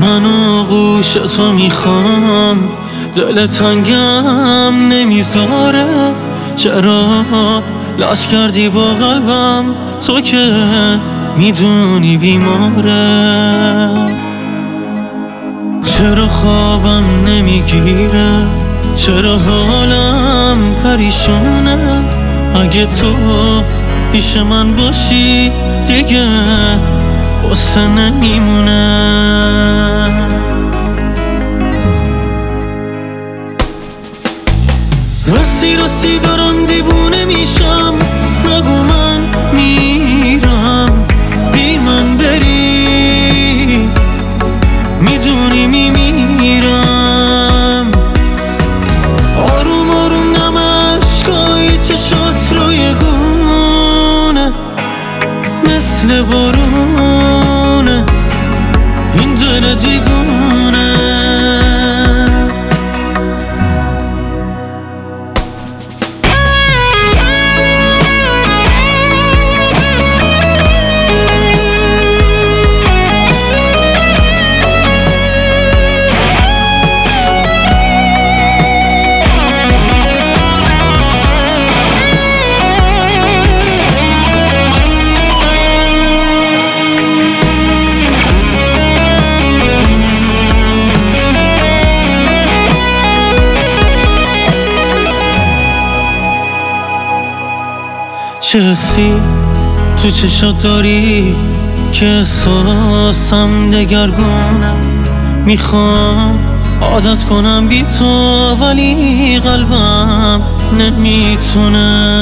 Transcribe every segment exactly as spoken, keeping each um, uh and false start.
منو گوش تو میخوام، دل تنگم نمیذاره. چرا لاش کردی با قلبم، تو که میدونی بیماره. چرا خوابم نمیگیره، چرا حالم پریشونه. اگه تو پیش من باشی دیگه قصه نمیمونه. راستی راستی دارم دیوونه میشم، نگو من میرم بی من بری، میدونی میمیرم. آروم آروم نم اشکای چشات روی گونه، مثل بارونه این دل دیوونه. چه حسی تو چشات داری که احساسم دگرگونه. میخوام عادت کنم بی تو ولی قلبم نمیتونه.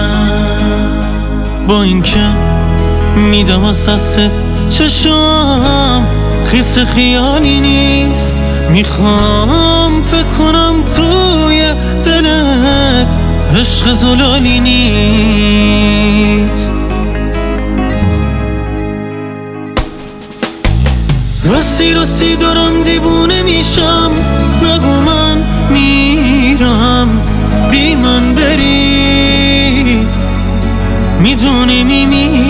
با اینکه میدم از دستت چشام خیس خیالی نیست. میخوام فکر کنم توی دلت عشق زلالی نیست. راستی راستی دارم دیوونه میشم، نگو من میرم بی من بری، میدونی میمیرم.